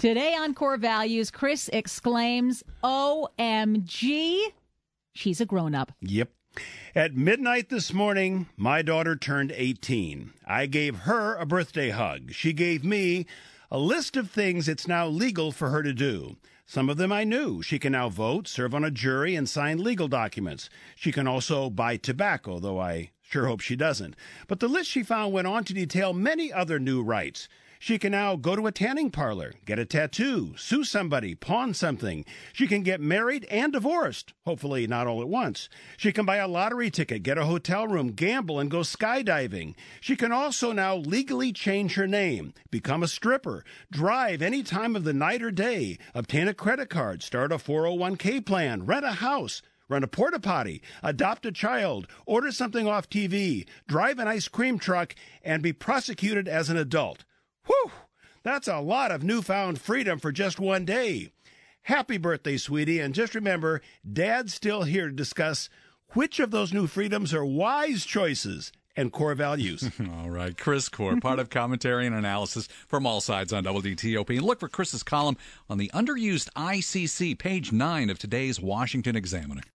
Today on Core Values, Chris exclaims, OMG, she's a grown-up. Yep. At midnight this morning, my daughter turned 18. I gave her a birthday hug. She gave me a list of things it's now legal for her to do. Some of them I knew. She can now vote, serve on a jury, and sign legal documents. She can also buy tobacco, though I sure hope she doesn't. But the list she found went on to detail many other new rights. She can now go to a tanning parlor, get a tattoo, sue somebody, pawn something. She can get married and divorced, hopefully not all at once. She can buy a lottery ticket, get a hotel room, gamble, and go skydiving. She can also now legally change her name, become a stripper, drive any time of the night or day, obtain a credit card, start a 401k plan, rent a house, run a porta potty, adopt a child, order something off TV, drive an ice cream truck, and be prosecuted as an adult. Whew! That's a lot of newfound freedom for just one day. Happy birthday, sweetie, and just remember, Dad's still here to discuss which of those new freedoms are wise choices and core values. All right, Chris Core, part of commentary and analysis from all sides on WDTOP. And look for Chris's column on the underused ICC, page 9 of today's Washington Examiner.